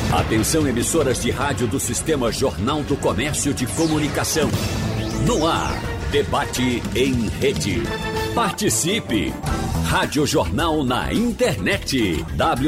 Atenção, emissoras de rádio do Sistema Jornal do Comércio de Comunicação. No ar, debate em rede. Participe! Rádio Jornal na internet.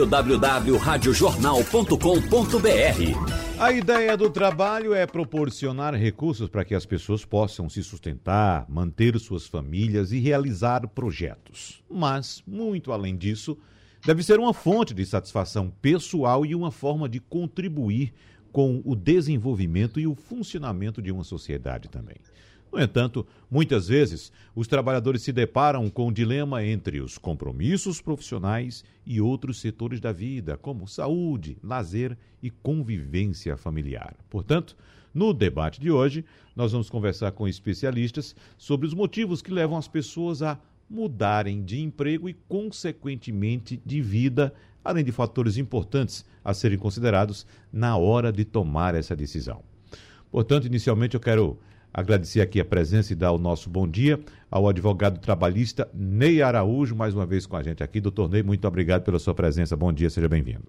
www.radiojornal.com.br. A ideia do trabalho é proporcionar recursos para que as pessoas possam se sustentar, manter suas famílias e realizar projetos. Mas, muito além disso, deve ser uma fonte de satisfação pessoal e uma forma de contribuir com o desenvolvimento e o funcionamento de uma sociedade também. No entanto, muitas vezes, os trabalhadores se deparam com o dilema entre os compromissos profissionais e outros setores da vida, como saúde, lazer e convivência familiar. Portanto, no debate de hoje, nós vamos conversar com especialistas sobre os motivos que levam as pessoas a mudarem de emprego e, consequentemente, de vida, além de fatores importantes a serem considerados na hora de tomar essa decisão. Portanto, inicialmente eu quero agradecer aqui a presença e dar o nosso bom dia ao advogado trabalhista Ney Araújo, mais uma vez com a gente aqui. Doutor Ney, muito obrigado pela sua presença. Bom dia, seja bem-vindo.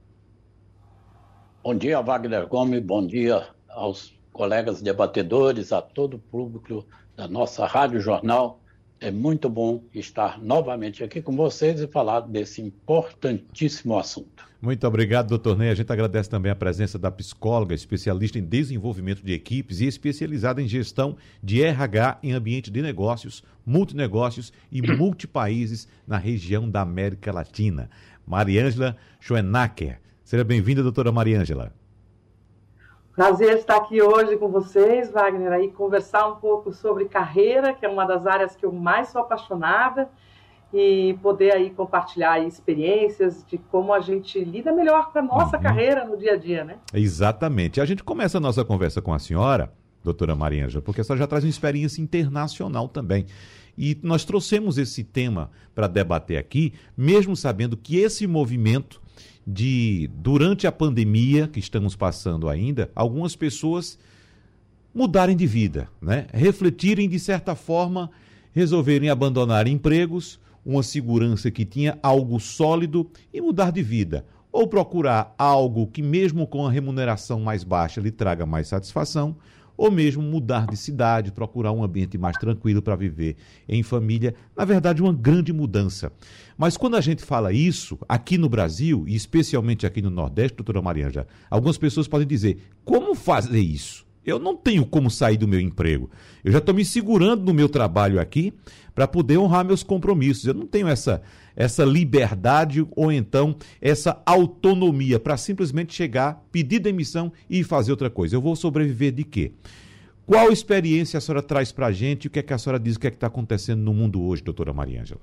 Bom dia, Wagner Gomes. Bom dia aos colegas debatedores, a todo o público da nossa Rádio Jornal. É muito bom estar novamente aqui com vocês e falar desse importantíssimo assunto. Muito obrigado, doutor Ney. A gente agradece também a presença da psicóloga, especialista em desenvolvimento de equipes e especializada em gestão de RH em ambiente de negócios, multinegócios e multipaíses na região da América Latina. Mariângela Schoenacker. Seja bem-vinda, doutora Mariângela. Prazer estar aqui hoje com vocês, Wagner, aí conversar um pouco sobre carreira, que é uma das áreas que eu mais sou apaixonada, e poder aí compartilhar aí experiências de como a gente lida melhor com a nossa carreira no dia a dia, né? Exatamente. A gente começa a nossa conversa com a senhora, doutora Mariângela, porque a senhora já traz uma experiência internacional também. E nós trouxemos esse tema para debater aqui, mesmo sabendo que esse movimento durante a pandemia que estamos passando ainda, algumas pessoas mudarem de vida, né? Refletirem de certa forma, resolverem abandonar empregos, uma segurança que tinha, algo sólido, e mudar de vida. Ou procurar algo que mesmo com a remuneração mais baixa lhe traga mais satisfação, ou mesmo mudar de cidade, procurar um ambiente mais tranquilo para viver em família. Na verdade, uma grande mudança. Mas quando a gente fala isso, aqui no Brasil, e especialmente aqui no Nordeste, doutora Mariângela, algumas pessoas podem dizer, como fazer isso? Eu não tenho como sair do meu emprego. Eu já estou me segurando no meu trabalho aqui para poder honrar meus compromissos. Eu não tenho essa liberdade ou então essa autonomia para simplesmente chegar, pedir demissão e fazer outra coisa. Eu vou sobreviver de quê? Qual experiência a senhora traz para a gente e o que é que a senhora diz, o que é que está acontecendo no mundo hoje, doutora Mariângela?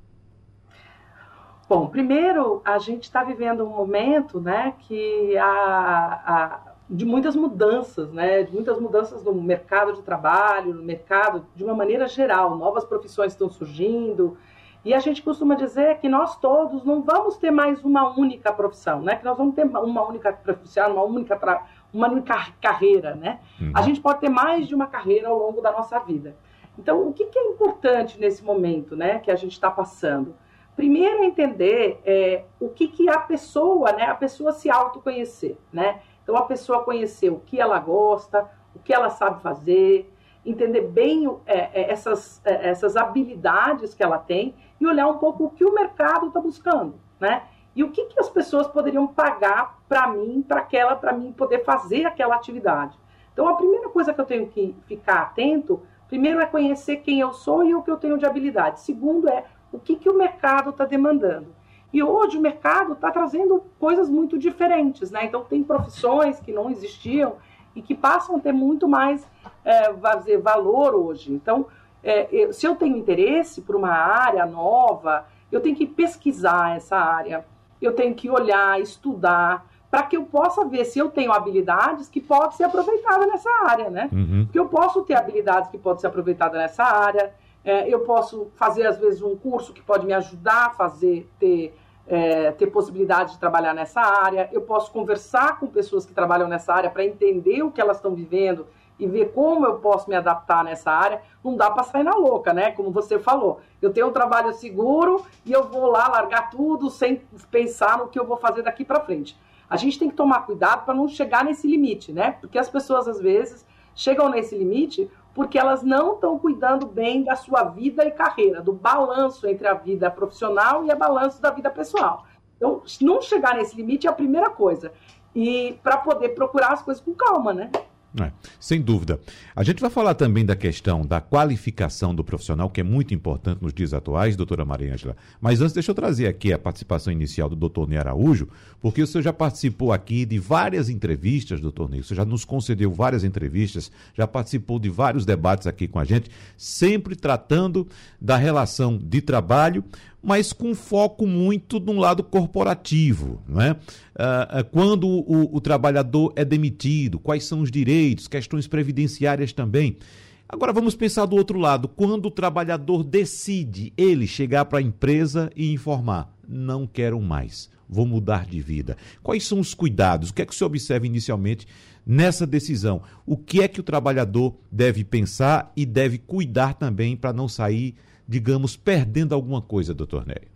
Bom, primeiro, a gente está vivendo um momento, né, que de muitas mudanças, né, de muitas mudanças no mercado de trabalho, no mercado de uma maneira geral. Novas profissões estão surgindo. E a gente costuma dizer que nós todos não vamos ter mais uma única profissão, né? Que nós vamos ter uma única profissão, uma única carreira, né? A gente pode ter mais de uma carreira ao longo da nossa vida. Então, o que é importante nesse momento, né, que a gente está passando? Primeiro é entender o que a pessoa, né? A pessoa se autoconhecer, né? Então, a pessoa conhecer o que ela gosta, o que ela sabe fazer, entender bem essas habilidades que ela tem e olhar um pouco o que o mercado está buscando, né? E o que as pessoas poderiam pagar para mim poder fazer aquela atividade. Então, a primeira coisa que eu tenho que ficar atento, primeiro é conhecer quem eu sou e o que eu tenho de habilidade. Segundo é o que o mercado está demandando. E hoje o mercado está trazendo coisas muito diferentes, né? Então, tem profissões que não existiam e que passam a ter muito mais valor hoje. Então, se eu tenho interesse por uma área nova, eu tenho que pesquisar essa área, eu tenho que olhar, estudar, para que eu possa ver se eu tenho habilidades que podem ser aproveitadas nessa área, né? Porque eu posso ter habilidades que podem ser aproveitadas nessa área, eu posso fazer, às vezes, um curso que pode me ajudar a ter possibilidade de trabalhar nessa área, eu posso conversar com pessoas que trabalham nessa área para entender o que elas estão vivendo e ver como eu posso me adaptar nessa área. Não dá para sair na louca, né? Como você falou. Eu tenho um trabalho seguro e eu vou lá largar tudo sem pensar no que eu vou fazer daqui para frente. A gente tem que tomar cuidado para não chegar nesse limite, né? Porque as pessoas, às vezes, chegam nesse limite porque elas não estão cuidando bem da sua vida e carreira, do balanço entre a vida profissional e o balanço da vida pessoal. Então, não chegar nesse limite é a primeira coisa. E para poder procurar as coisas com calma, né? Sem dúvida. A gente vai falar também da questão da qualificação do profissional, que é muito importante nos dias atuais, doutora Maria Ângela. Mas antes, deixa eu trazer aqui a participação inicial do doutor Ney Araújo, porque o senhor já participou aqui de várias entrevistas, doutor Ney. O senhor já nos concedeu várias entrevistas, já participou de vários debates aqui com a gente, sempre tratando da relação de trabalho, mas com foco muito no lado corporativo, não é? Quando o trabalhador é demitido, quais são os direitos, questões previdenciárias também. Agora vamos pensar do outro lado, quando o trabalhador decide ele chegar para a empresa e informar, não quero mais, vou mudar de vida. Quais são os cuidados? O que é que o senhor observa inicialmente nessa decisão? O que é que o trabalhador deve pensar e deve cuidar também para não sair, digamos, perdendo alguma coisa, doutor Ney?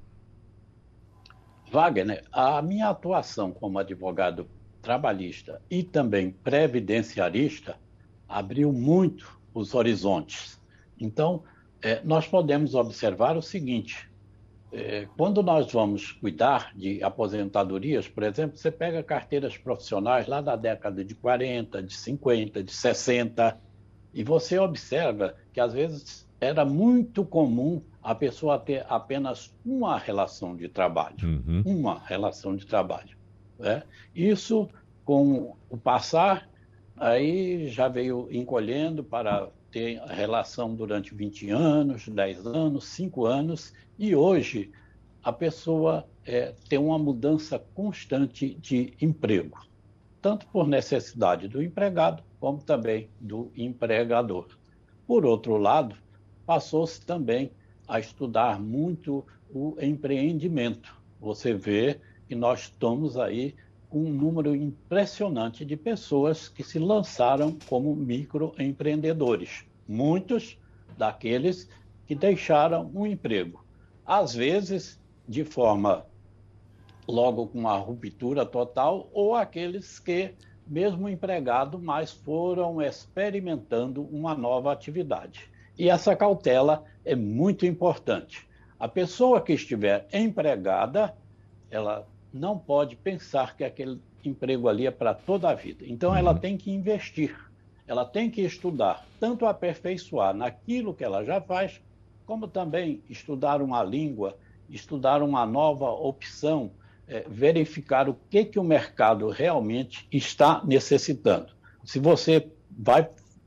Wagner, a minha atuação como advogado trabalhista e também previdenciarista abriu muito os horizontes. Então, nós podemos observar o seguinte, quando nós vamos cuidar de aposentadorias, por exemplo, você pega carteiras profissionais lá da década de 40, de 50, de 60, e você observa que às vezes era muito comum a pessoa ter apenas uma relação de trabalho. Uma relação de trabalho. Né? Isso, com o passar, aí já veio encolhendo para ter relação durante 20 anos, 10 anos, 5 anos, e hoje a pessoa tem uma mudança constante de emprego, tanto por necessidade do empregado, como também do empregador. Por outro lado, passou-se também a estudar muito o empreendimento. Você vê que nós estamos aí com um número impressionante de pessoas que se lançaram como microempreendedores. Muitos daqueles que deixaram um emprego. Às vezes, de forma logo com uma ruptura total, ou aqueles que, mesmo empregado, mas foram experimentando uma nova atividade. E essa cautela é muito importante. A pessoa que estiver empregada, ela não pode pensar que aquele emprego ali é para toda a vida. Então, ela tem que investir, ela tem que estudar, tanto aperfeiçoar naquilo que ela já faz, como também estudar uma língua, estudar uma nova opção, verificar o que o mercado realmente está necessitando. Se você vai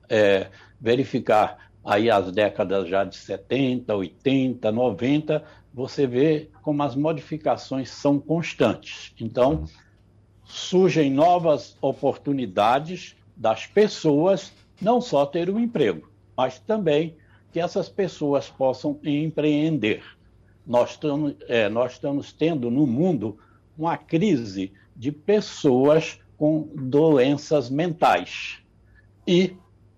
verificar aí as décadas já de 70, 80, 90, você vê como as modificações são constantes. Então, surgem novas oportunidades das pessoas não só ter um emprego, mas também que essas pessoas possam empreender. Nós estamos tendo no mundo uma crise de pessoas com doenças mentais. E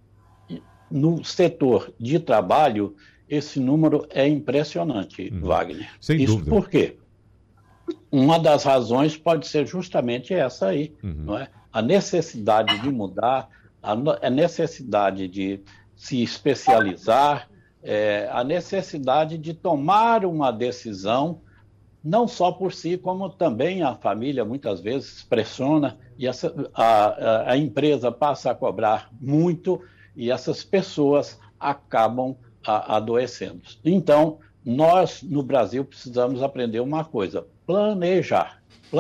no setor de trabalho, esse número é impressionante, Wagner. Sem dúvida. Por quê? Uma das razões pode ser justamente essa aí, não é? A necessidade de mudar, a necessidade de se especializar, a necessidade de tomar uma decisão, não só por si, como também a família muitas vezes pressiona, e a empresa passa a cobrar muito, e essas pessoas acabam adoecendo. Então, nós, no Brasil, precisamos aprender uma coisa: planejar.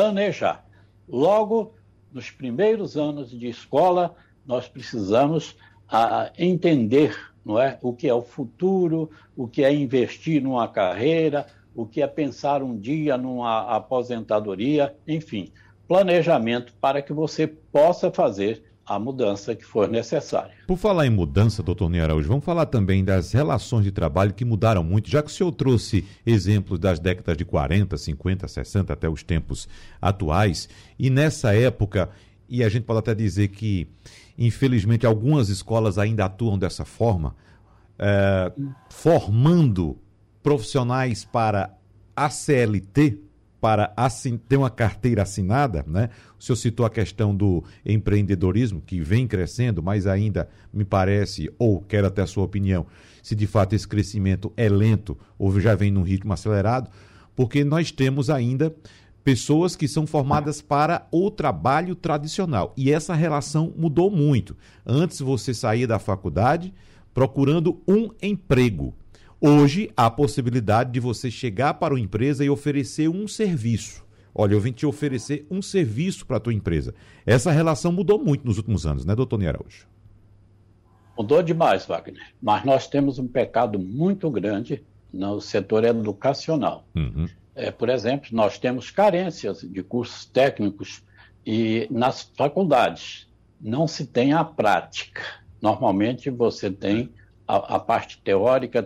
Logo, nos primeiros anos de escola, nós precisamos entender, não é, o que é o futuro, o que é investir numa carreira, o que é pensar um dia numa aposentadoria, enfim, planejamento para que você possa fazer a mudança que for necessária. Por falar em mudança, doutor Ney Araújo, vamos falar também das relações de trabalho que mudaram muito, já que o senhor trouxe exemplos das décadas de 40, 50, 60 até os tempos atuais, e nessa época, e a gente pode até dizer que, infelizmente, algumas escolas ainda atuam dessa forma, formando profissionais para a CLT, para ter uma carteira assinada, né? O senhor citou a questão do empreendedorismo, que vem crescendo, mas ainda me parece, ou quero até a sua opinião, se de fato esse crescimento é lento ou já vem num ritmo acelerado, porque nós temos ainda pessoas que são formadas para o trabalho tradicional. E essa relação mudou muito. Antes você saía da faculdade procurando um emprego. Hoje, há a possibilidade de você chegar para uma empresa e oferecer um serviço. Olha, eu vim te oferecer um serviço para a tua empresa. Essa relação mudou muito nos últimos anos, né, doutor Ney Araújo? Mudou demais, Wagner. Mas nós temos um pecado muito grande no setor educacional. Uhum. Por exemplo, nós temos carências de cursos técnicos e nas faculdades não se tem a prática. Normalmente você tem a parte teórica,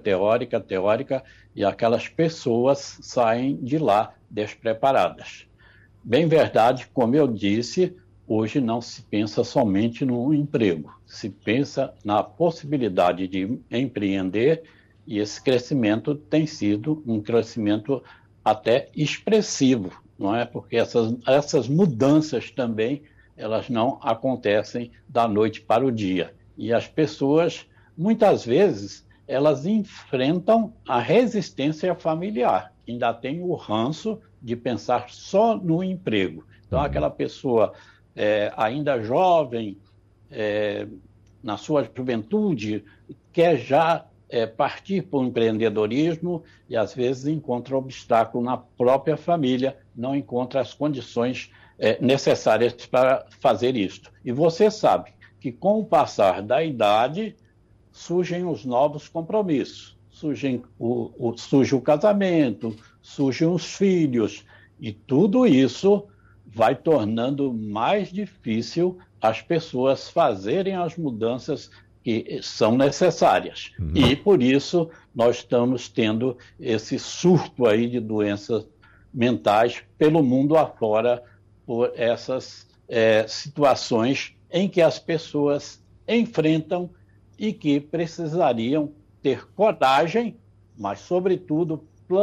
e aquelas pessoas saem de lá despreparadas. Bem verdade, como eu disse, hoje não se pensa somente no emprego, se pensa na possibilidade de empreender, e esse crescimento tem sido um crescimento até expressivo, não é? Porque essas mudanças também, elas não acontecem da noite para o dia. E as pessoas, muitas vezes, elas enfrentam a resistência familiar. Ainda tem o ranço de pensar só no emprego. Então, aquela pessoa ainda jovem, na sua juventude, quer já partir para o empreendedorismo e, às vezes, encontra obstáculo na própria família, não encontra as condições necessárias para fazer isto. E você sabe que, com o passar da idade, surgem os novos compromissos, surge o casamento, surgem os filhos, e tudo isso vai tornando mais difícil as pessoas fazerem as mudanças que são necessárias. Uhum. E, por isso, nós estamos tendo esse surto aí de doenças mentais pelo mundo afora, por essas situações em que as pessoas enfrentam e que precisariam ter coragem, mas, sobretudo,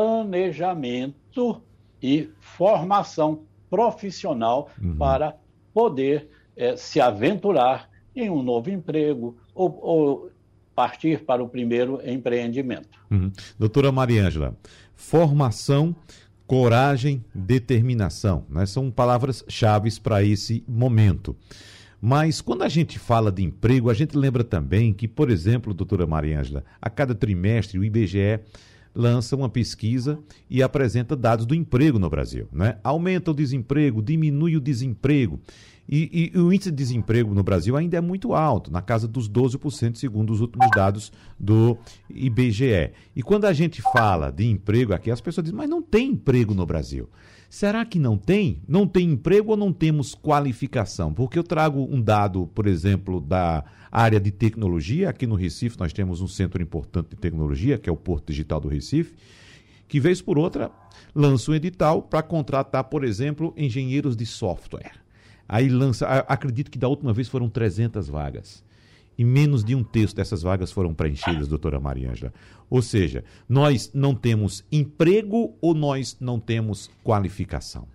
planejamento e formação profissional para poder se aventurar em um novo emprego ou partir para o primeiro empreendimento. Doutora Mariângela, formação, coragem, determinação, né? São palavras-chave para esse momento. Mas quando a gente fala de emprego, a gente lembra também que, por exemplo, doutora Mariângela, a cada trimestre o IBGE lança uma pesquisa e apresenta dados do emprego no Brasil, né? Aumenta o desemprego, diminui o desemprego. E o índice de desemprego no Brasil ainda é muito alto, na casa dos 12%, segundo os últimos dados do IBGE. E quando a gente fala de emprego aqui, as pessoas dizem, mas não tem emprego no Brasil. Será que não tem? Não tem emprego ou não temos qualificação? Porque eu trago um dado, por exemplo, da área de tecnologia. Aqui no Recife nós temos um centro importante de tecnologia, que é o Porto Digital do Recife, que vez por outra lança um edital para contratar, por exemplo, engenheiros de software. Aí lança, acredito que da última vez foram 300 vagas. E menos de um terço dessas vagas foram preenchidas, doutora Mariângela. Ou seja, nós não temos emprego ou nós não temos qualificação?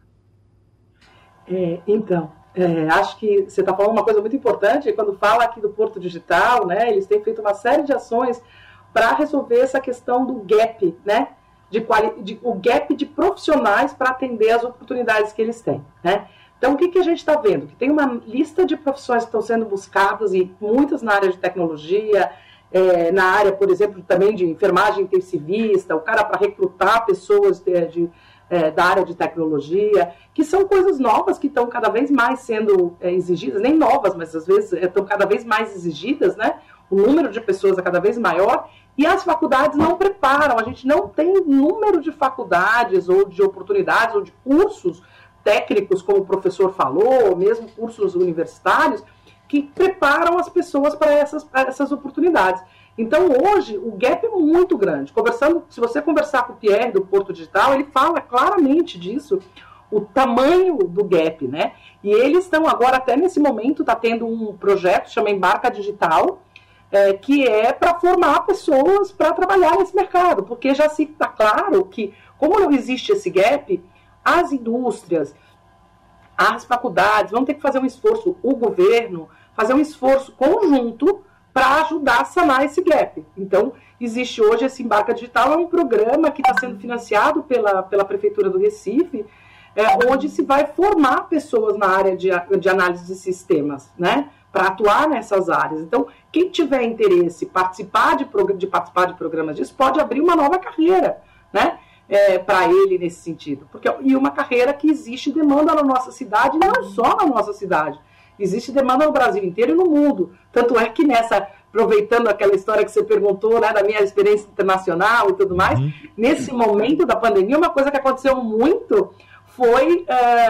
Acho que você está falando uma coisa muito importante. Quando fala aqui do Porto Digital, né, eles têm feito uma série de ações para resolver essa questão do gap, né, o gap de profissionais para atender as oportunidades que eles têm, né? Então, o que a gente está vendo? Que tem uma lista de profissões que estão sendo buscadas, e muitas na área de tecnologia, na área, por exemplo, também de enfermagem intensivista, o cara para recrutar pessoas da área de tecnologia, que são coisas novas que estão cada vez mais sendo exigidas, nem novas, mas às vezes estão cada vez mais exigidas, né? O número de pessoas é cada vez maior, e as faculdades não preparam, a gente não tem número de faculdades, ou de oportunidades, ou de cursos técnicos, como o professor falou, ou mesmo cursos universitários, que preparam as pessoas para essas oportunidades. Então, hoje, o gap é muito grande. Se você conversar com o Pierre, do Porto Digital, ele fala claramente disso, o tamanho do gap, né? E eles estão agora, até nesse momento, está tendo um projeto, chama Embarca Digital, que é para formar pessoas para trabalhar nesse mercado, porque já se está claro que, como não existe esse gap, as indústrias, as faculdades vão ter que fazer um esforço, o governo, fazer um esforço conjunto para ajudar a sanar esse gap. Então, existe hoje esse Embarca Digital, é um programa que está sendo financiado pela Prefeitura do Recife, onde se vai formar pessoas na área de análise de sistemas, né, para atuar nessas áreas. Então, quem tiver interesse em participar de programas disso, pode abrir uma nova carreira, né, para ele nesse sentido. E uma carreira que existe demanda na nossa cidade, não só na nossa cidade. Existe demanda no Brasil inteiro e no mundo. Tanto é que aproveitando aquela história que você perguntou, né, da minha experiência internacional e tudo mais, nesse momento da pandemia, uma coisa que aconteceu muito foi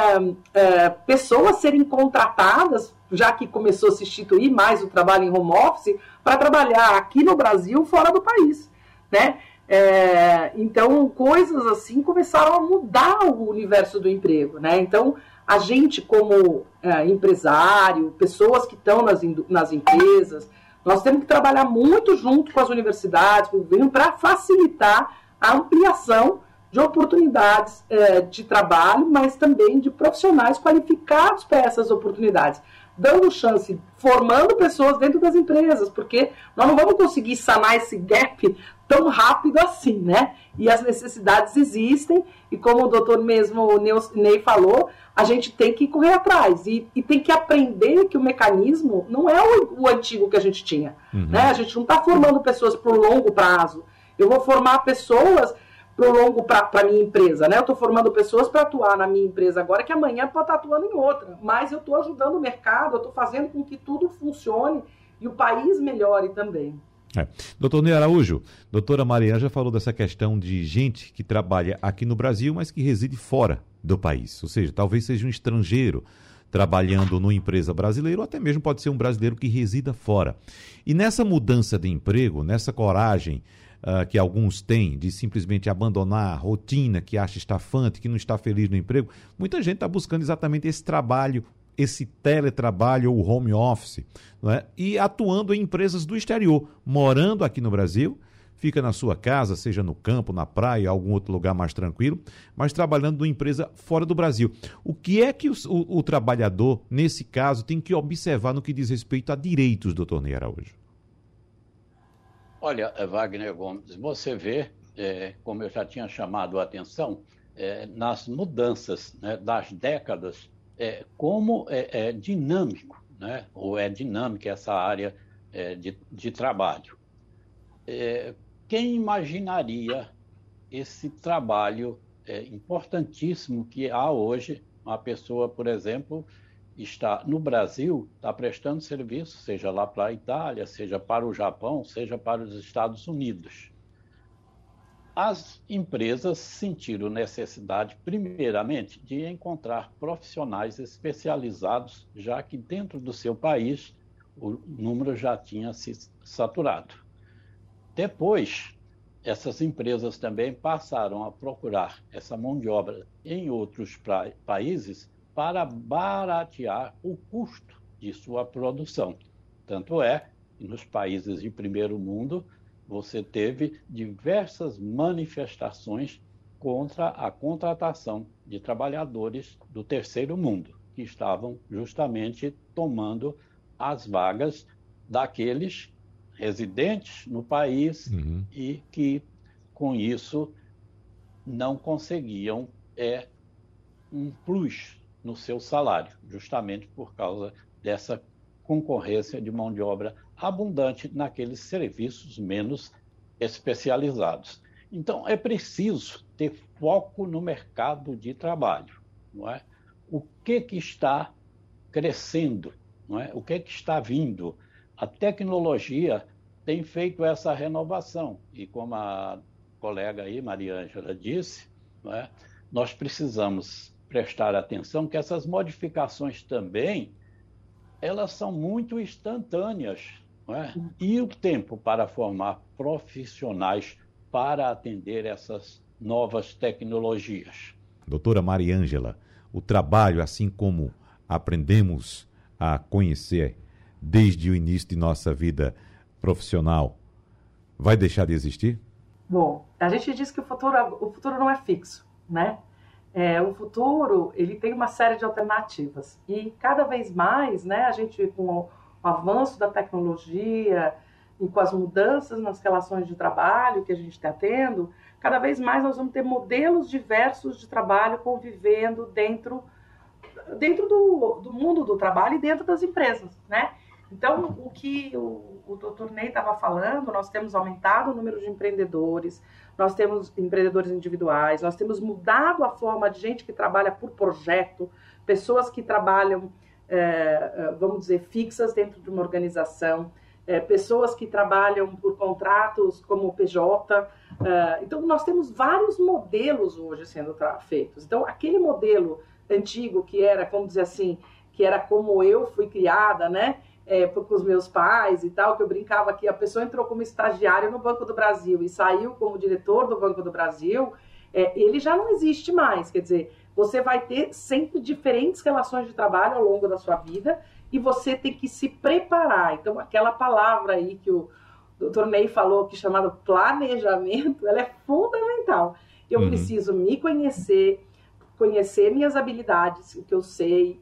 pessoas serem contratadas, já que começou a se instituir mais o trabalho em home office, para trabalhar aqui no Brasil, fora do país, né? Então, coisas assim começaram a mudar o universo do emprego, né? Então, a gente como empresário, pessoas que estão nas empresas, nós temos que trabalhar muito junto com as universidades, com o governo, para facilitar a ampliação de oportunidades de trabalho, mas também de profissionais qualificados para essas oportunidades, dando chance, formando pessoas dentro das empresas, porque nós não vamos conseguir sanar esse gap tão rápido assim, né? E as necessidades existem, e como o doutor mesmo, o Ney falou, a gente tem que correr atrás, e tem que aprender que o mecanismo não é o antigo que a gente tinha, né? A gente não está formando pessoas para o longo prazo. Eu vou formar pessoas para a minha empresa, né? Eu estou formando pessoas para atuar na minha empresa agora, que amanhã pode estar atuando em outra, mas eu estou ajudando o mercado, eu estou fazendo com que tudo funcione e o país melhore também. Doutor Ney Araújo, doutora Mariana já falou dessa questão de gente que trabalha aqui no Brasil, mas que reside fora do país, ou seja, talvez seja um estrangeiro trabalhando numa empresa brasileira, ou até mesmo pode ser um brasileiro que resida fora. E nessa mudança de emprego, nessa coragem que alguns têm de simplesmente abandonar a rotina que acha estafante, que não está feliz no emprego, muita gente está buscando exatamente esse trabalho, esse teletrabalho ou home office, não é? E atuando em empresas do exterior, morando aqui no Brasil, fica na sua casa, seja no campo, na praia, algum outro lugar mais tranquilo, mas trabalhando numa empresa fora do Brasil. O que é que o trabalhador, nesse caso, tem que observar no que diz respeito a direitos, doutor Ney Araújo? Olha, Wagner Gomes, você vê, como eu já tinha chamado a atenção, nas mudanças, né, das décadas, como é dinâmico, né, ou é dinâmica essa área de trabalho. Quem imaginaria esse trabalho importantíssimo que há hoje? Uma pessoa, por exemplo, está no Brasil, está prestando serviço, seja lá para a Itália, seja para o Japão, seja para os Estados Unidos. As empresas sentiram necessidade, primeiramente, de encontrar profissionais especializados, já que dentro do seu país o número já tinha se saturado. Depois, essas empresas também passaram a procurar essa mão de obra em outros países para baratear o custo de sua produção. Tanto é que nos países de primeiro mundo você teve diversas manifestações contra a contratação de trabalhadores do terceiro mundo, que estavam justamente tomando as vagas daqueles residentes no país e que, com isso, não conseguiam um plus no seu salário, justamente por causa dessa concorrência de mão de obra abundante naqueles serviços menos especializados. Então, é preciso ter foco no mercado de trabalho, não é? O que está crescendo, não é? O que está vindo? A tecnologia tem feito essa renovação e, como a colega aí, Maria Ângela, disse, não é? Nós precisamos prestar atenção que essas modificações também, elas são muito instantâneas, não é? E o tempo para formar profissionais para atender essas novas tecnologias. Doutora Maria Ângela, o trabalho, assim como aprendemos a conhecer desde o início de nossa vida profissional, vai deixar de existir? Bom, a gente diz que o futuro não é fixo, né? O futuro, ele tem uma série de alternativas. E cada vez mais, né, a gente, com o avanço da tecnologia e com as mudanças nas relações de trabalho que a gente está tendo, cada vez mais nós vamos ter modelos diversos de trabalho convivendo dentro do mundo do trabalho e dentro das empresas, né? Então, o que o Dr. Ney estava falando, nós temos aumentado o número de empreendedores, nós temos empreendedores individuais, nós temos mudado a forma de gente que trabalha por projeto, pessoas que trabalham, vamos dizer, fixas dentro de uma organização, pessoas que trabalham por contratos como PJ. Então, nós temos vários modelos hoje sendo feitos. Então, aquele modelo antigo que era, vamos dizer assim, que era como eu fui criada, né? Com os meus pais e tal, que eu brincava que a pessoa entrou como estagiária no Banco do Brasil e saiu como diretor do Banco do Brasil, ele já não existe mais. Quer dizer, você vai ter sempre diferentes relações de trabalho ao longo da sua vida e você tem que se preparar. Então, aquela palavra aí que o Dr. Ney falou, que é chamada planejamento, ela é fundamental. Eu preciso me conhecer minhas habilidades, o que eu sei,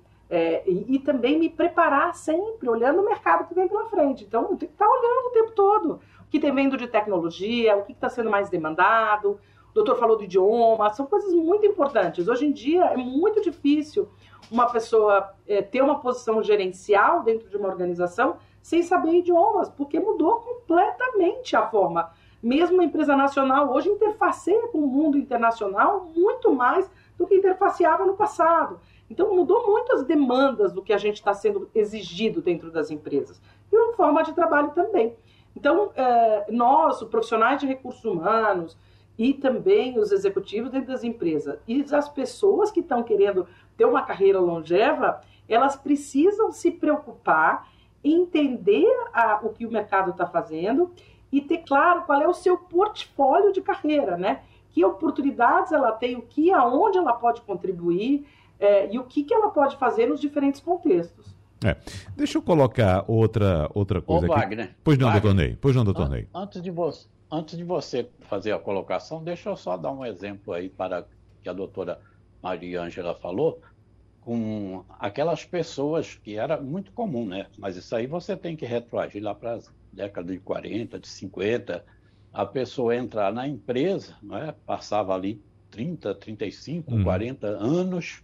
e também me preparar sempre, olhando o mercado que vem pela frente. Então, eu tenho que estar olhando o tempo todo o que tem vindo de tecnologia, o que está sendo mais demandado. O doutor falou do idioma, são coisas muito importantes. Hoje em dia é muito difícil uma pessoa ter uma posição gerencial dentro de uma organização sem saber idiomas, porque mudou completamente a forma. Mesmo a empresa nacional hoje interfaceia com o mundo internacional muito mais do que interfaceava no passado. Então, mudou muito as demandas do que a gente está sendo exigido dentro das empresas. E uma forma de trabalho também. Então, nós, os profissionais de recursos humanos e também os executivos dentro das empresas e as pessoas que estão querendo ter uma carreira longeva, elas precisam se preocupar, entender o que o mercado está fazendo e ter claro qual é o seu portfólio de carreira, né? Que oportunidades ela tem, aonde ela pode contribuir, e o que ela pode fazer nos diferentes contextos. Deixa eu colocar outra coisa aqui. Wagner, Pois não, Wagner, doutor Ney. Pois não, doutor Ney. Antes de você fazer a colocação, deixa eu só dar um exemplo aí para que a doutora Maria Ângela falou, com aquelas pessoas que era muito comum, né? Mas isso aí você tem que retroagir lá para as décadas de 40, de 50, a pessoa entrar na empresa, né? Passava ali 30, 35, 40 anos,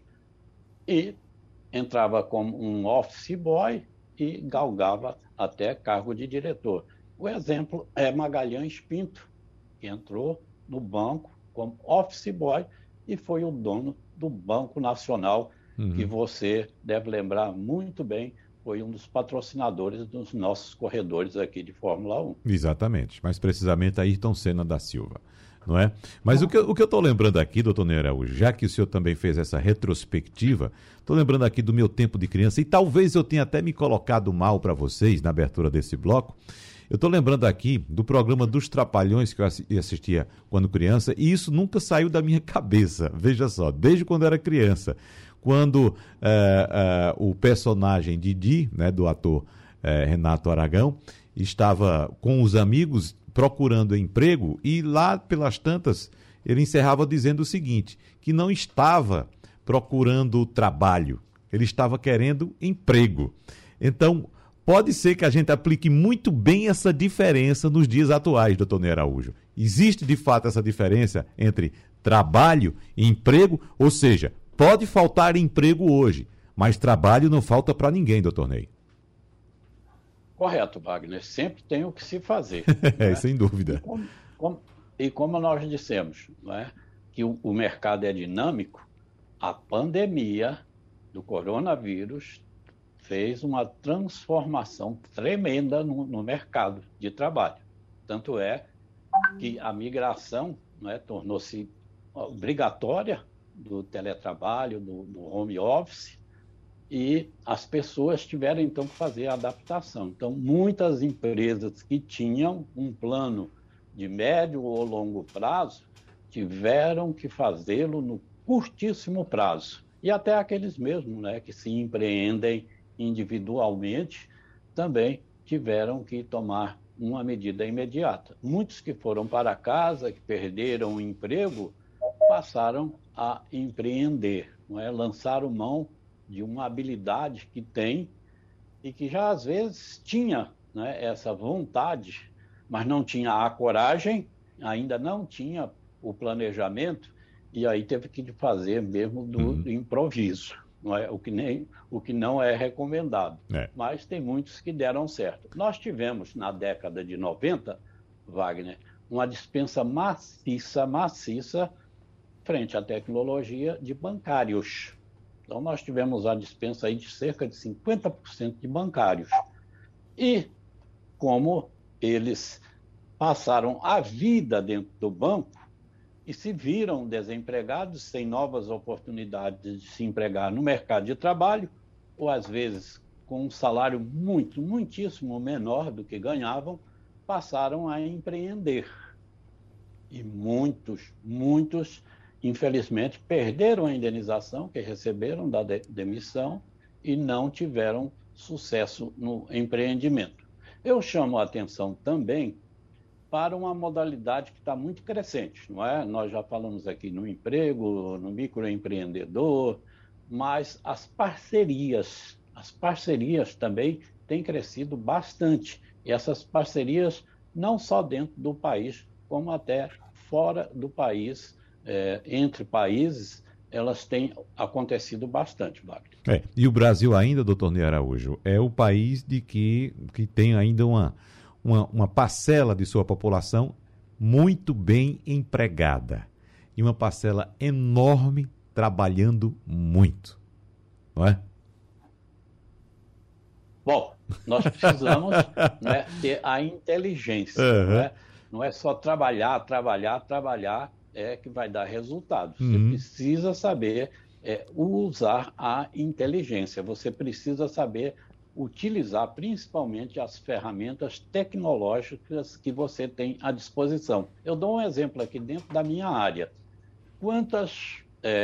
e entrava como um office boy e galgava até cargo de diretor. O exemplo é Magalhães Pinto, que entrou no banco como office boy e foi o dono do Banco Nacional, que você deve lembrar muito bem, foi um dos patrocinadores dos nossos corredores aqui de Fórmula 1. Exatamente, mais precisamente Ayrton Senna da Silva. Não é? Mas o que eu estou lembrando aqui, doutor Ney Araújo, já que o senhor também fez essa retrospectiva, estou lembrando aqui do meu tempo de criança, e talvez eu tenha até me colocado mal para vocês na abertura desse bloco. Eu estou lembrando aqui do programa dos Trapalhões que eu assistia quando criança, e isso nunca saiu da minha cabeça, veja só, desde quando eu era criança. Quando o personagem Didi, né, do ator Renato Aragão, estava com os amigos procurando emprego, e lá pelas tantas ele encerrava dizendo o seguinte, que não estava procurando trabalho, ele estava querendo emprego. Então, pode ser que a gente aplique muito bem essa diferença nos dias atuais, doutor Ney Araújo. Existe de fato essa diferença entre trabalho e emprego, ou seja, pode faltar emprego hoje, mas trabalho não falta para ninguém, doutor Ney. Correto, Wagner. Sempre tem o que se fazer. Né? Sem dúvida. E como nós dissemos, né, que o mercado é dinâmico, a pandemia do coronavírus fez uma transformação tremenda no mercado de trabalho. Tanto é que a migração, né, tornou-se obrigatória do teletrabalho, do home office, e as pessoas tiveram, então, que fazer a adaptação. Então, muitas empresas que tinham um plano de médio ou longo prazo tiveram que fazê-lo no curtíssimo prazo. E até aqueles mesmos, né, que se empreendem individualmente também tiveram que tomar uma medida imediata. Muitos que foram para casa, que perderam o emprego, passaram a empreender, não é? Lançaram mão de uma habilidade que tem e que já às vezes tinha, né, essa vontade, mas não tinha a coragem, ainda não tinha o planejamento, e aí teve que fazer mesmo do improviso, não é? O que não é recomendado. Mas tem muitos que deram certo. Nós tivemos, na década de 90, Wagner, uma dispensa maciça frente à tecnologia de bancários. Então, nós tivemos a dispensa aí de cerca de 50% de bancários. E como eles passaram a vida dentro do banco e se viram desempregados, sem novas oportunidades de se empregar no mercado de trabalho, ou às vezes com um salário muitíssimo menor do que ganhavam, passaram a empreender. E muitos, infelizmente, perderam a indenização que receberam da demissão e não tiveram sucesso no empreendimento. Eu chamo a atenção também para uma modalidade que está muito crescente, não é? Nós já falamos aqui no emprego, no microempreendedor, mas as parcerias também têm crescido bastante. E essas parcerias não só dentro do país, como até fora do país, entre países, elas têm acontecido bastante, Wagner. E o Brasil ainda, doutor Ney Araújo, é o país que tem ainda uma parcela de sua população muito bem empregada e uma parcela enorme trabalhando muito, não é? Bom, nós precisamos, né, ter a inteligência, né? Não é só trabalhar que vai dar resultado. Você precisa saber usar a inteligência, você precisa saber utilizar principalmente as ferramentas tecnológicas que você tem à disposição. Eu dou um exemplo aqui dentro da minha área. Quantos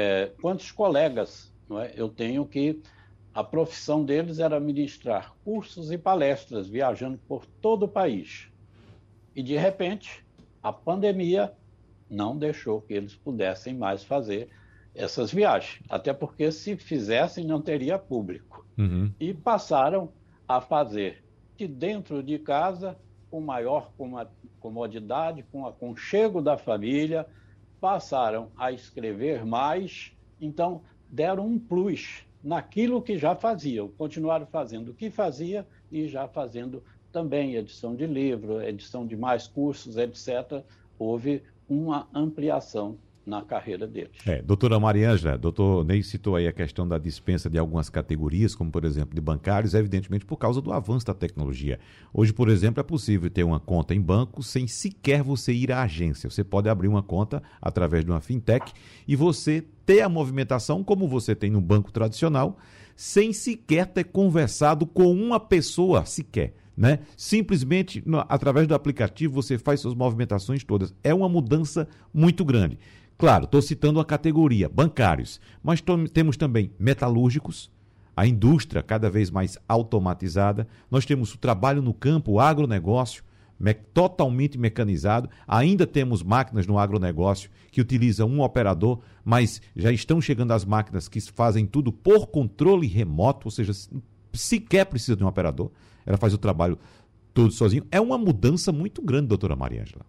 colegas, não é? Eu tenho que a profissão deles era ministrar cursos e palestras, viajando por todo o país. E, de repente, a pandemia não deixou que eles pudessem mais fazer essas viagens. Até porque, se fizessem, não teria público. E passaram a fazer de dentro de casa, com maior comodidade, com aconchego da família, passaram a escrever mais, então deram um plus naquilo que já faziam, continuaram fazendo o que fazia e já fazendo também edição de livro, edição de mais cursos, etc. Houve uma ampliação na carreira deles. Doutora Mariângela, doutor Ney citou aí a questão da dispensa de algumas categorias, como por exemplo de bancários, evidentemente por causa do avanço da tecnologia. Hoje, por exemplo, é possível ter uma conta em banco sem sequer você ir à agência. Você pode abrir uma conta através de uma fintech e você ter a movimentação como você tem no banco tradicional, sem sequer ter conversado com uma pessoa sequer, né? Simplesmente através do aplicativo você faz suas movimentações todas. É uma mudança muito grande. Claro, estou citando a categoria bancários, mas temos também metalúrgicos, a indústria cada vez mais automatizada, nós temos o trabalho no campo, o agronegócio, totalmente mecanizado, ainda temos máquinas no agronegócio que utilizam um operador, mas já estão chegando as máquinas que fazem tudo por controle remoto, ou seja, sequer precisa de um operador, ela faz o trabalho todo sozinho. É uma mudança muito grande, doutora Mariângela.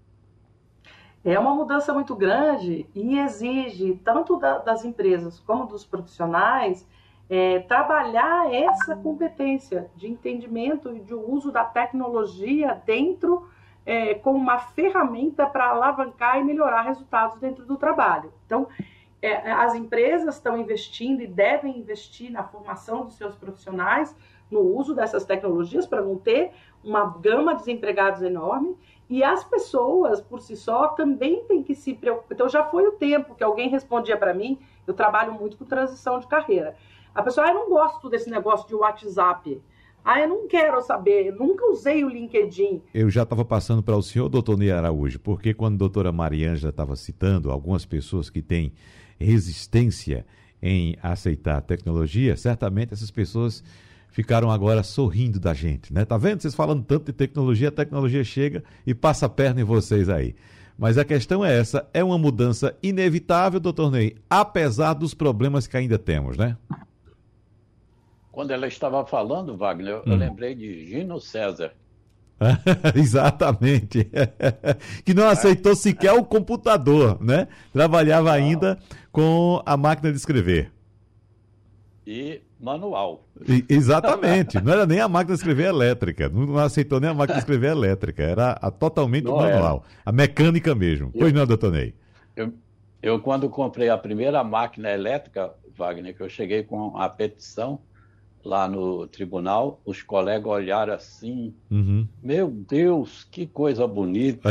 É uma mudança muito grande e exige, tanto das empresas como dos profissionais, trabalhar essa competência de entendimento e de uso da tecnologia dentro, como uma ferramenta para alavancar e melhorar resultados dentro do trabalho. Então, as empresas estão investindo e devem investir na formação dos seus profissionais, no uso dessas tecnologias para não ter uma gama de desempregados enorme. E as pessoas, por si só, também têm que se preocupar. Então, já foi o tempo que alguém respondia para mim, eu trabalho muito com transição de carreira. A pessoa, eu não gosto desse negócio de WhatsApp. Eu não quero saber, eu nunca usei o LinkedIn. Eu já estava passando para o senhor, doutor Ney Araújo, porque quando a doutora Mariângela estava citando algumas pessoas que têm resistência em aceitar a tecnologia, certamente essas pessoas ficaram agora sorrindo da gente, né? Tá vendo? Vocês falando tanto de tecnologia, a tecnologia chega e passa a perna em vocês aí. Mas a questão é essa, é uma mudança inevitável, doutor Ney, apesar dos problemas que ainda temos, né? Quando ela estava falando, Wagner, eu lembrei de Gino César. Exatamente. Que não aceitou sequer o computador, né? Trabalhava ainda com a máquina de escrever. E manual. Exatamente. Não era nem a máquina de escrever elétrica. Não aceitou nem a máquina de escrever elétrica. Era totalmente Não manual. A mecânica mesmo. Pois não, doutor Ney? Eu, quando comprei a primeira máquina elétrica, Wagner, que eu cheguei com a petição lá no tribunal, os colegas olharam assim, meu Deus, que coisa bonita.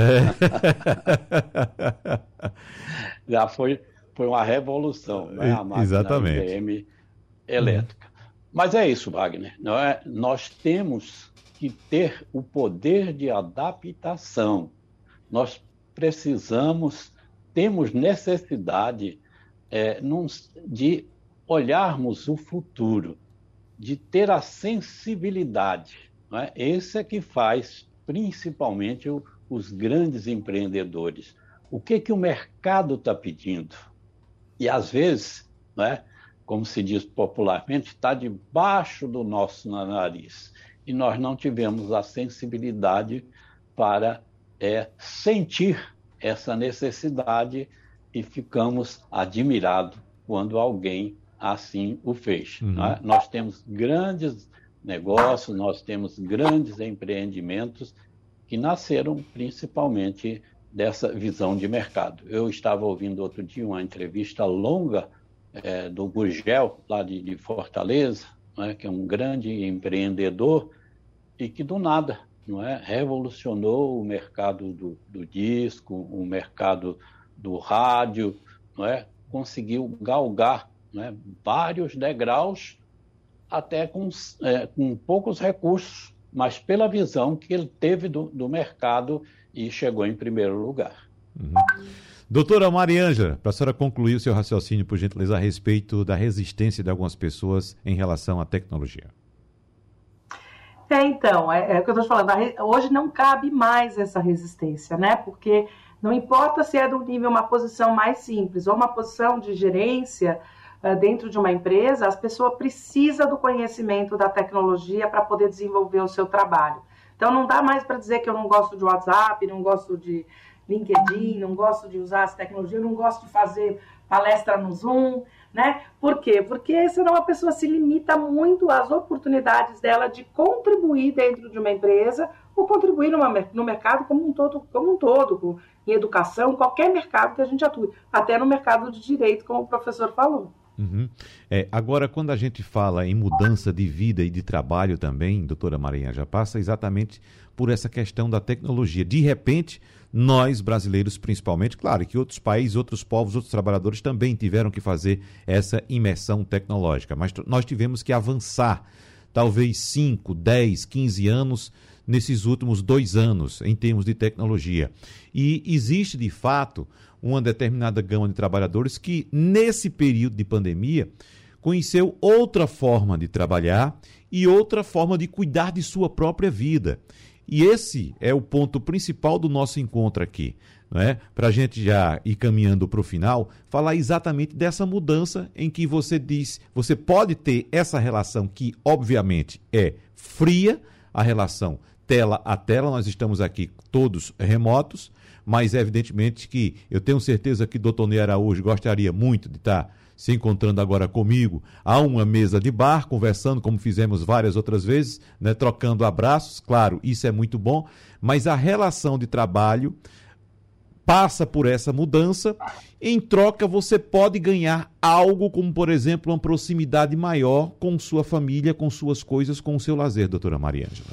Já foi uma revolução, né? A máquina IBM elétrica. Mas é isso, Wagner, não é? Nós temos que ter o poder de adaptação. Nós temos necessidade de olharmos o futuro, de ter a sensibilidade. Não é? Esse é que faz, principalmente, os grandes empreendedores. O que o mercado está pedindo? E, às vezes, não é? Como se diz popularmente, está debaixo do nosso nariz. E nós não tivemos a sensibilidade para sentir essa necessidade e ficamos admirados quando alguém assim o fez. Né? Nós temos grandes negócios, nós temos grandes empreendimentos que nasceram principalmente dessa visão de mercado. Eu estava ouvindo outro dia uma entrevista longa do Gurgel, lá de Fortaleza, né, que é um grande empreendedor e que do nada, não é, revolucionou o mercado do disco, o mercado do rádio, não é, conseguiu galgar, né, vários degraus, até com poucos recursos, mas pela visão que ele teve do mercado e chegou em primeiro lugar. Doutora Mariângela, para a senhora concluir o seu raciocínio, por gentileza, a respeito da resistência de algumas pessoas em relação à tecnologia. Então, é o que eu estou te falando, hoje não cabe mais essa resistência, né? Porque não importa se é do nível uma posição mais simples ou uma posição de gerência dentro de uma empresa, as pessoas precisam do conhecimento da tecnologia para poder desenvolver o seu trabalho. Então, não dá mais para dizer que eu não gosto de WhatsApp, não gosto de LinkedIn, não gosto de usar essa tecnologia, não gosto de fazer palestra no Zoom, né? Por quê? Porque senão a pessoa se limita muito às oportunidades dela de contribuir dentro de uma empresa ou contribuir no mercado como um todo, em educação, qualquer mercado que a gente atue, até no mercado de direito, como o professor falou. Agora, quando a gente fala em mudança de vida e de trabalho também, doutora Marinha, já passa exatamente por essa questão da tecnologia. De repente, nós brasileiros principalmente, claro que outros países, outros povos, outros trabalhadores também tiveram que fazer essa imersão tecnológica, mas nós tivemos que avançar talvez 5, 10, 15 anos nesses últimos 2 anos em termos de tecnologia. E existe, de fato, uma determinada gama de trabalhadores que, nesse período de pandemia, conheceu outra forma de trabalhar e outra forma de cuidar de sua própria vida. E esse é o ponto principal do nosso encontro aqui, né? Para a gente já ir caminhando para o final, falar exatamente dessa mudança em que você diz, você pode ter essa relação que, obviamente, é fria, a relação tela a tela, nós estamos aqui todos remotos, mas evidentemente que eu tenho certeza que o doutor Ney Araújo gostaria muito de estar se encontrando agora comigo a uma mesa de bar, conversando como fizemos várias outras vezes, né, trocando abraços, claro, isso é muito bom, mas a relação de trabalho passa por essa mudança. Em troca, você pode ganhar algo como, por exemplo, uma proximidade maior com sua família, com suas coisas, com o seu lazer, doutora Mariângela.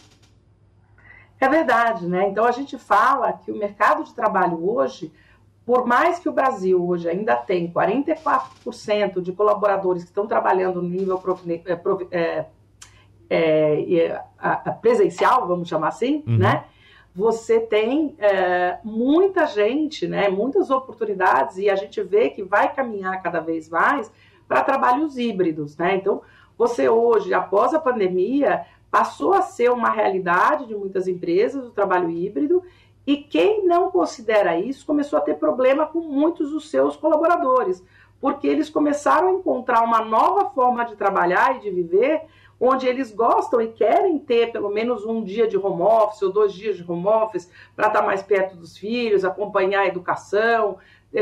É verdade, né? Então a gente fala que o mercado de trabalho hoje, por mais que o Brasil hoje ainda tem 44% de colaboradores que estão trabalhando no nível presencial, vamos chamar assim, né? Você tem muita gente, né? Muitas oportunidades, e a gente vê que vai caminhar cada vez mais para trabalhos híbridos, né? Então, você hoje, após a pandemia, passou a ser uma realidade de muitas empresas, o trabalho híbrido, E quem não considera isso começou a ter problema com muitos dos seus colaboradores, porque eles começaram a encontrar uma nova forma de trabalhar e de viver, onde eles gostam e querem ter pelo menos um dia de home office ou 2 dias de home office para estar mais perto dos filhos, acompanhar a educação,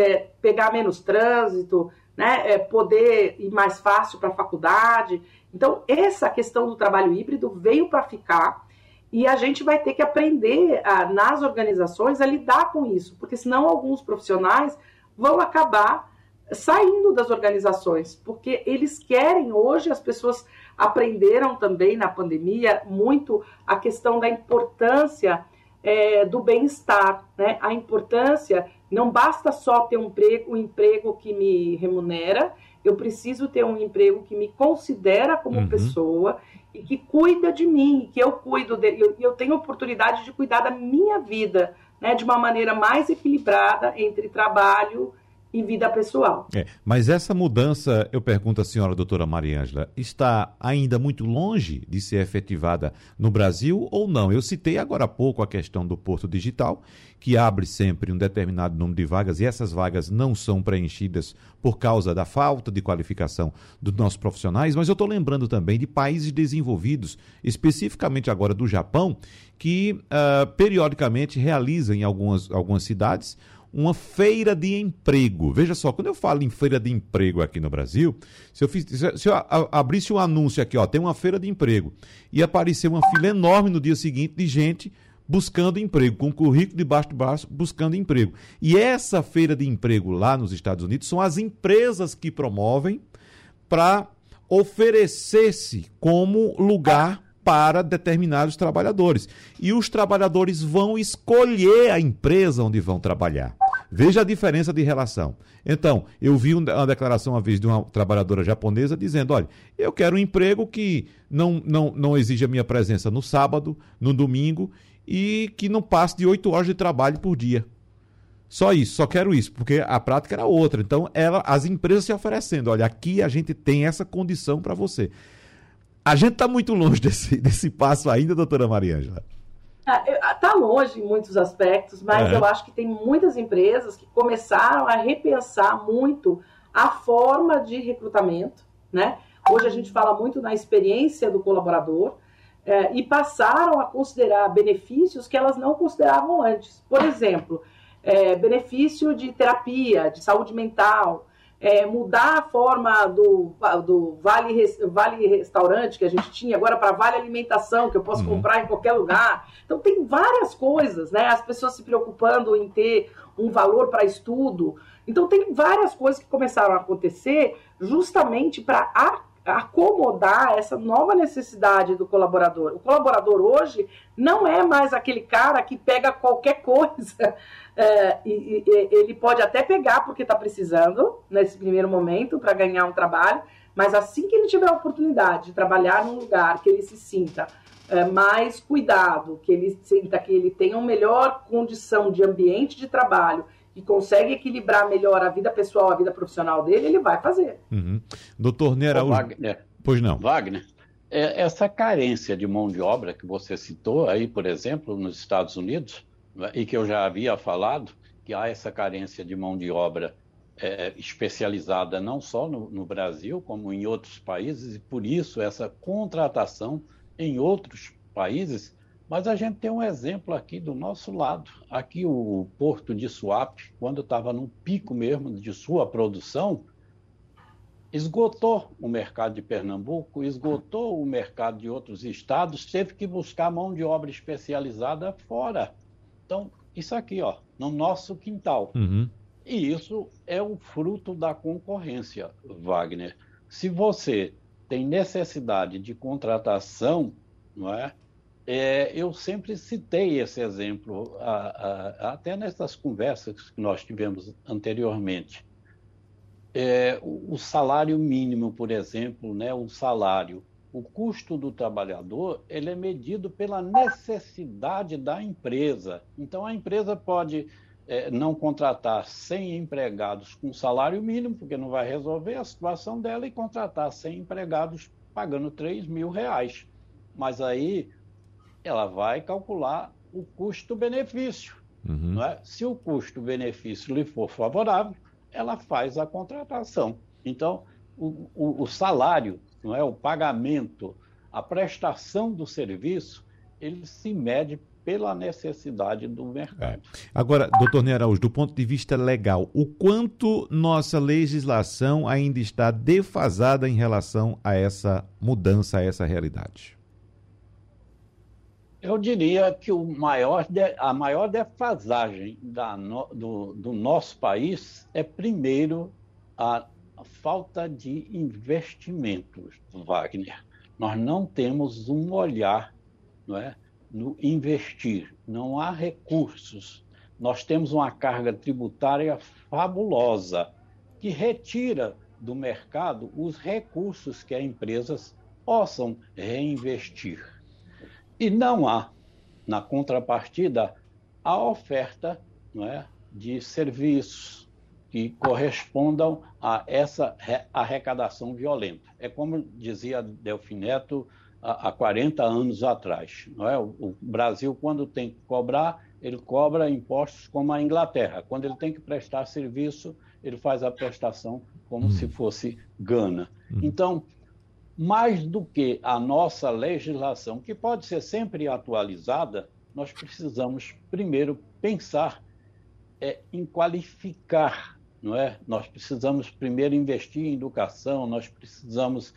pegar menos trânsito, né, poder ir mais fácil para a faculdade. Então, essa questão do trabalho híbrido veio para ficar e a gente vai ter que aprender nas organizações a lidar com isso, porque senão alguns profissionais vão acabar saindo das organizações, porque eles querem hoje, as pessoas aprenderam também na pandemia muito a questão da importância do bem-estar, né? A importância, não basta só ter um emprego que me remunera, eu preciso ter um emprego que me considera como pessoa e que cuida de mim, que eu cuido dele, eu tenho oportunidade de cuidar da minha vida, né? De uma maneira mais equilibrada entre trabalho e vida pessoal. Mas essa mudança, eu pergunto à senhora doutora Mariângela, está ainda muito longe de ser efetivada no Brasil ou não? Eu citei agora há pouco a questão do Porto Digital, que abre sempre um determinado número de vagas e essas vagas não são preenchidas por causa da falta de qualificação dos nossos profissionais, mas eu estou lembrando também de países desenvolvidos, especificamente agora do Japão, que periodicamente realizam em algumas cidades uma feira de emprego. Veja só, quando eu falo em feira de emprego aqui no Brasil, se eu abrisse um anúncio aqui, tem uma feira de emprego, e aparecer uma fila enorme no dia seguinte de gente buscando emprego, com currículo debaixo do braço, buscando emprego. E essa feira de emprego lá nos Estados Unidos são as empresas que promovem para oferecer-se como lugar para determinados trabalhadores. E os trabalhadores vão escolher a empresa onde vão trabalhar. Veja a diferença de relação. Então, eu vi uma declaração uma vez de uma trabalhadora japonesa dizendo, olha, eu quero um emprego que não exija a minha presença no sábado, no domingo e que não passe de 8 horas de trabalho por dia. Só isso, só quero isso, porque a prática era outra. Então, as empresas se oferecendo, olha, aqui a gente tem essa condição para você. A gente está muito longe desse passo ainda, doutora Mariângela. Está longe em muitos aspectos, mas eu acho que tem muitas empresas que começaram a repensar muito a forma de recrutamento, né? Hoje a gente fala muito na experiência do colaborador e passaram a considerar benefícios que elas não consideravam antes. Por exemplo, benefício de terapia, de saúde mental, mudar a forma do vale restaurante que a gente tinha agora para vale alimentação, que eu posso comprar em qualquer lugar. Então tem várias coisas, né? As pessoas se preocupando em ter um valor para estudo. Então tem várias coisas que começaram a acontecer justamente para acomodar essa nova necessidade do colaborador. O colaborador hoje não é mais aquele cara que pega qualquer coisa. Ele pode até pegar porque está precisando, nesse primeiro momento, para ganhar um trabalho, mas assim que ele tiver a oportunidade de trabalhar num lugar que ele se sinta mais cuidado, que ele sinta que ele tenha uma melhor condição de ambiente de trabalho e consegue equilibrar melhor a vida pessoal, a vida profissional dele, ele vai fazer. Doutor Ney Araújo. Wagner, pois não. Wagner, essa carência de mão de obra que você citou aí, por exemplo, nos Estados Unidos, e que eu já havia falado, que há essa carência de mão de obra especializada não só no Brasil, como em outros países, e por isso essa contratação em outros países. Mas a gente tem um exemplo aqui do nosso lado. Aqui o Porto de Suape, quando estava num pico mesmo de sua produção, esgotou o mercado de Pernambuco, esgotou o mercado de outros estados, teve que buscar mão de obra especializada fora. Então, isso aqui, no nosso quintal. E isso é o fruto da concorrência, Wagner. Se você tem necessidade de contratação, não é? Eu sempre citei esse exemplo, até nessas conversas que nós tivemos anteriormente. O salário mínimo, por exemplo, né? O custo do trabalhador, ele é medido pela necessidade da empresa. Então, a empresa pode não contratar 100 empregados com salário mínimo, porque não vai resolver a situação dela, e contratar 100 empregados pagando R$3.000. Mas aí ela vai calcular o custo-benefício. não é? Se o custo-benefício lhe for favorável, ela faz a contratação. Então, o salário, não é? O pagamento, a prestação do serviço, ele se mede pela necessidade do mercado. Agora, doutor Ney Araújo, do ponto de vista legal, o quanto nossa legislação ainda está defasada em relação a essa mudança, a essa realidade? Eu diria que a maior defasagem do nosso país é, primeiro, a falta de investimentos, Wagner. Nós não temos um olhar, não é, no investir, não há recursos. Nós temos uma carga tributária fabulosa que retira do mercado os recursos que as empresas possam reinvestir. E não há, na contrapartida, a oferta, não é, de serviços que correspondam a essa arrecadação violenta. É como dizia Delfim Neto há 40 anos atrás. Não é? O Brasil, quando tem que cobrar, ele cobra impostos como a Inglaterra. Quando ele tem que prestar serviço, ele faz a prestação como se fosse Gana. Então, mais do que a nossa legislação, que pode ser sempre atualizada, nós precisamos primeiro pensar em qualificar, não é? Nós precisamos primeiro investir em educação, nós precisamos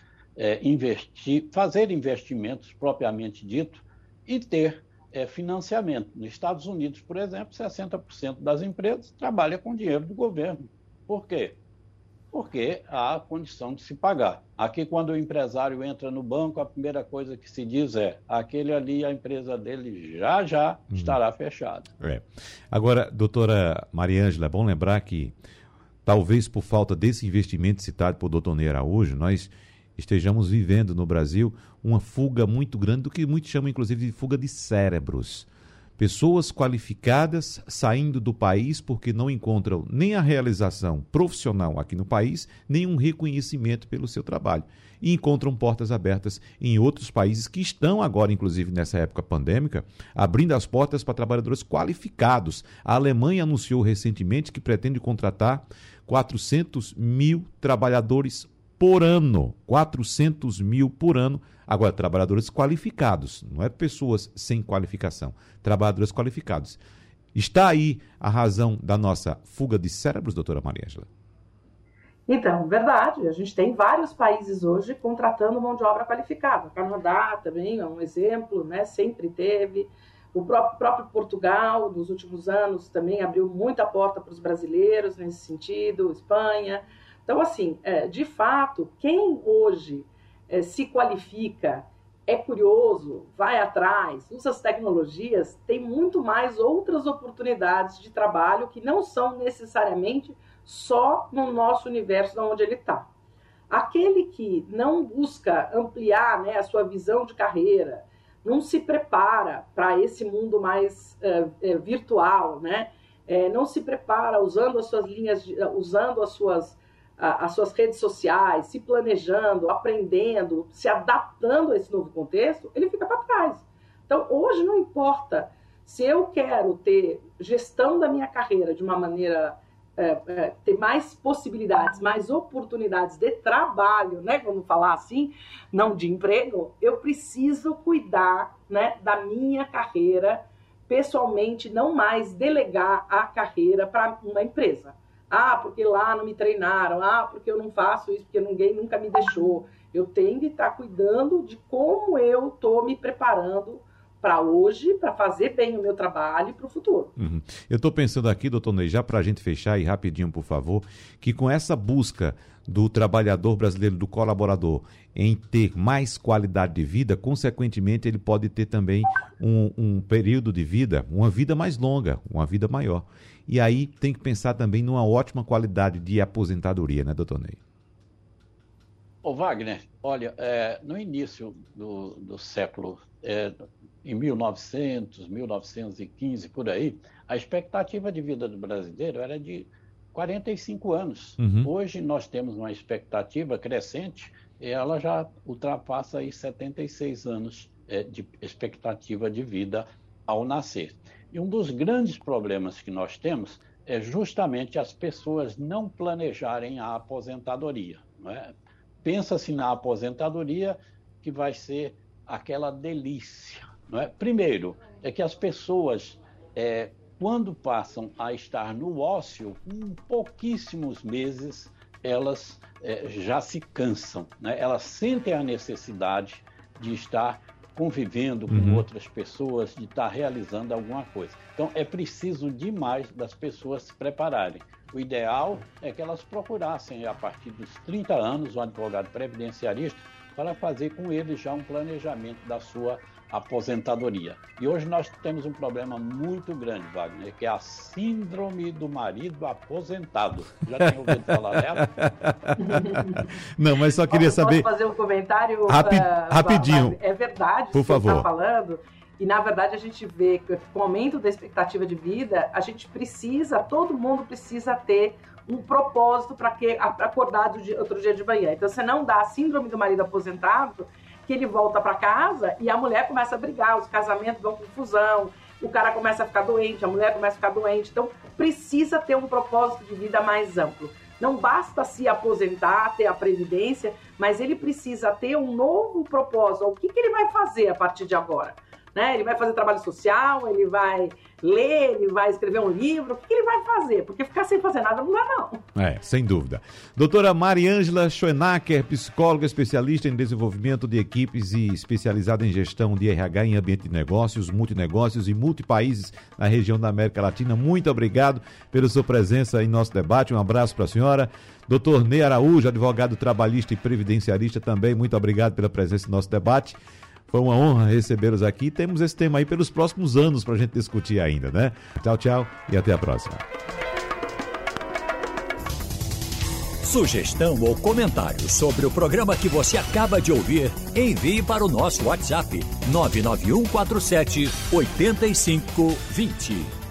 fazer investimentos propriamente dito e ter financiamento. Nos Estados Unidos, por exemplo, 60% das empresas trabalham com dinheiro do governo. Por quê? Porque há condição de se pagar. Aqui, quando o empresário entra no banco, a primeira coisa que se diz é: aquele ali, a empresa dele já estará fechada. Agora, doutora Mariângela, é bom lembrar que, talvez por falta desse investimento citado por doutor Ney Araújo, nós estejamos vivendo no Brasil uma fuga muito grande, do que muitos chamam, inclusive, de fuga de cérebros. Pessoas qualificadas saindo do país porque não encontram nem a realização profissional aqui no país, nem um reconhecimento pelo seu trabalho. E encontram portas abertas em outros países que estão agora, inclusive nessa época pandêmica, abrindo as portas para trabalhadores qualificados. A Alemanha anunciou recentemente que pretende contratar 400 mil trabalhadores por ano. 400 mil por ano. Agora, trabalhadores qualificados, não é pessoas sem qualificação, trabalhadores qualificados. Está aí a razão da nossa fuga de cérebros, doutora Mariângela? Então, verdade, a gente tem vários países hoje contratando mão de obra qualificada. O Canadá também é um exemplo, né? Sempre teve. O próprio Portugal, nos últimos anos, também abriu muita porta para os brasileiros nesse sentido, Espanha. Então, assim, de fato, quem hoje se qualifica, é curioso, vai atrás, usa as tecnologias, tem muito mais outras oportunidades de trabalho que não são necessariamente só no nosso universo onde ele está. Aquele que não busca ampliar, né, a sua visão de carreira, não se prepara para esse mundo mais virtual, né? Não se prepara usando as suas linhas, usando as suas redes sociais, se planejando, aprendendo, se adaptando a esse novo contexto, ele fica para trás. Então, hoje não importa se eu quero ter gestão da minha carreira de uma maneira, ter mais possibilidades, mais oportunidades de trabalho, né, vamos falar assim, não de emprego, eu preciso cuidar, né, da minha carreira pessoalmente, não mais delegar a carreira para uma empresa. Ah, porque lá não me treinaram. Ah, porque eu não faço isso, porque ninguém nunca me deixou. Eu tenho que estar cuidando de como eu estou me preparando para hoje, para fazer bem o meu trabalho e para o futuro. Eu estou pensando aqui, doutor Ney, já para a gente fechar, e rapidinho, por favor, que com essa busca do trabalhador brasileiro, do colaborador, em ter mais qualidade de vida, consequentemente, ele pode ter também um período de vida, uma vida mais longa, uma vida maior. E aí tem que pensar também numa ótima qualidade de aposentadoria, né, doutor Ney? Ô Wagner, olha, no início do século, em 1900, 1915, por aí, a expectativa de vida do brasileiro era de 45 anos. Hoje nós temos uma expectativa crescente e ela já ultrapassa aí 76 anos de expectativa de vida ao nascer. E um dos grandes problemas que nós temos é justamente as pessoas não planejarem a aposentadoria. Não é? Pensa-se na aposentadoria que vai ser aquela delícia. Não é? Primeiro, é que as pessoas, quando passam a estar no ócio, em pouquíssimos meses, elas já se cansam. Né? Elas sentem a necessidade de estar convivendo com outras pessoas, de estar realizando alguma coisa. Então, é preciso demais das pessoas se prepararem. O ideal é que elas procurassem, a partir dos 30 anos, um advogado previdenciarista, para fazer com eles já um planejamento da sua aposentadoria. E hoje nós temos um problema muito grande, Wagner, que é a síndrome do marido aposentado. Já tinha ouvido falar dela? Não, mas só queria saber... Posso fazer um comentário? Rapidinho. É verdade, por favor. Você está falando. E, na verdade, a gente vê que com o aumento da expectativa de vida, a gente precisa, todo mundo precisa ter um propósito para acordar outro dia de manhã. Então, você não dá a síndrome do marido aposentado, que ele volta para casa e a mulher começa a brigar, os casamentos vão confusão, o cara começa a ficar doente, a mulher começa a ficar doente. Então, precisa ter um propósito de vida mais amplo. Não basta se aposentar, ter a previdência, mas ele precisa ter um novo propósito. O que ele vai fazer a partir de agora? Né? Ele vai fazer trabalho social, ele vai ler, ele vai escrever um livro, o que ele vai fazer? Porque ficar sem fazer nada não dá, não. Sem dúvida. Doutora Mariângela Schoenacker, psicóloga especialista em desenvolvimento de equipes e especializada em gestão de RH em ambiente de negócios, multinegócios e multipaíses na região da América Latina. Muito obrigado pela sua presença em nosso debate. Um abraço para a senhora. Doutor Ney Araújo, advogado trabalhista e previdenciarista também. Muito obrigado pela presença em nosso debate. Foi uma honra recebê-los aqui. Temos esse tema aí pelos próximos anos para a gente discutir ainda, né? Tchau, tchau e até a próxima. Sugestão ou comentário sobre o programa que você acaba de ouvir, envie para o nosso WhatsApp 99147 8520.